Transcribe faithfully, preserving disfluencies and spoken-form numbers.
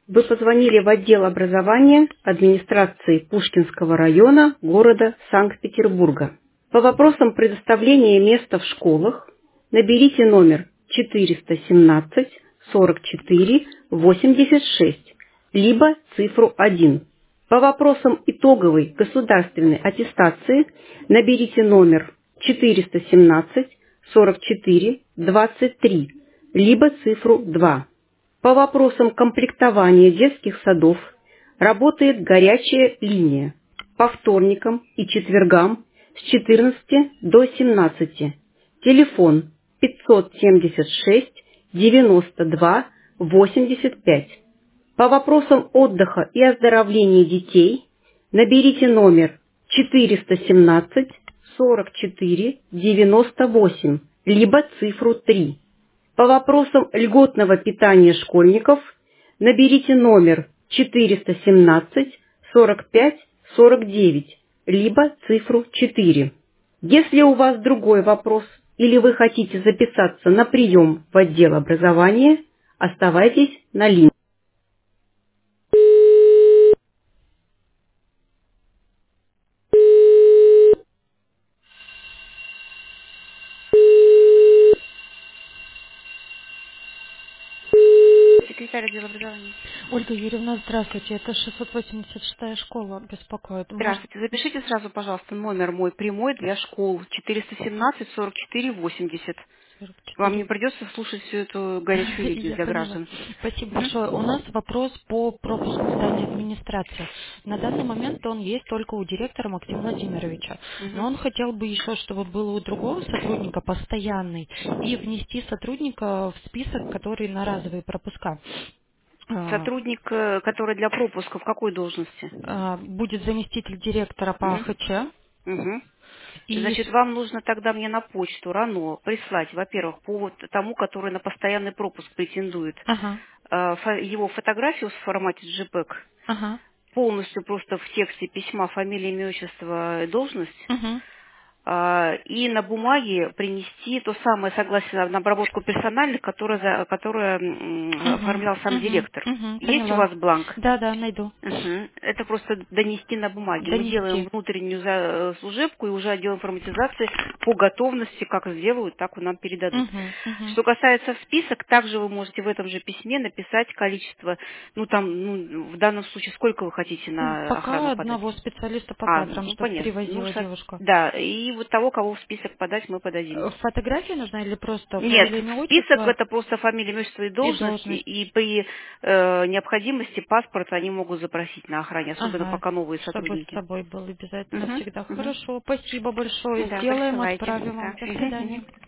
Вы позвонили в отдел образования администрации Пушкинского района города Санкт-Петербурга. По вопросам предоставления места в школах наберите номер четыреста семнадцать сорок четыре восемьдесят шесть, либо цифру один. По вопросам итоговой государственной аттестации наберите номер четыреста семнадцать сорок четыре двадцать три, либо цифру два. По вопросам комплектования детских садов работает горячая линия по вторникам и четвергам с четырнадцати до семнадцати. Телефон пятьсот семьдесят шесть девяносто два восемьдесят пять. По вопросам отдыха и оздоровления детей наберите номер четыреста семнадцать сорок четыре девяносто восемь, либо цифру три. По вопросам льготного питания школьников наберите номер четыреста семнадцать сорок пять сорок девять, либо цифру четыре. Если у вас другой вопрос или вы хотите записаться на прием в отдел образования, оставайтесь на линии. Секретарь отдела образования. Ольга Юрьевна, здравствуйте. Это шестьсот восемьдесят шестая школа беспокоит. Может... Здравствуйте. Запишите сразу, пожалуйста, номер мой прямой для школ четыреста семнадцать сорок четыре восемьдесят. сорок Вам не четыре. придется слушать всю эту горячую линию Я для поняла. граждан. Спасибо Мгм. большое. У нас вопрос по пропуску в здании администрации. На данный момент он есть только у директора Максима Владимировича. Но Мгм. он хотел бы еще, чтобы было у другого сотрудника постоянный, и внести сотрудника в список, который на разовые пропуска. А, Сотрудник, э, который для пропуска, в какой должности? а, Будет заместитель директора по Мгм. АХЧ. Мгм. И... Значит, с- вам нужно тогда мне на почту РАНО прислать, во-первых, по вот тому, который на постоянный пропуск претендует, Ага, э, фо- его фотографию в формате джи пег, ага. полностью просто в тексте письма фамилия, имя, отчество, и должность, Угу. а, и на бумаге принести то самое согласие на обработку персональных, которое, за- которое м, Угу, оформлял сам угу, директор. угу, Есть у поняла. вас бланк? Да, да, найду. Мгм. Это просто донести на бумаге. Мы делаем Донести. внутреннюю за- э, служебку и уже отдел информатизации по готовности, как сделают, так и нам передадут. Угу, угу. Что касается список, также вы можете в этом же письме написать количество, ну там, ну, в данном случае, сколько вы хотите на охрану Пока подать. одного специалиста по А, кадрам, ну чтобы понятно. Ну, привозила со- девушка. да, и вот того, кого в список подать, мы подадим. Э, Фотография нужна или просто Нет, фамилия, имя, список отчество это просто фамилия, имя, отчество и и должность, и должность? и при э, необходимости паспорт они могут запросить на охране, особенно Ага, пока новые чтобы с сотрудники. собой был обязательно Мгм, всегда. мгм. Хорошо, спасибо большое. Да, Сделаем, присылайте. отправим Да. вам. До Мгм, свидания. мгм.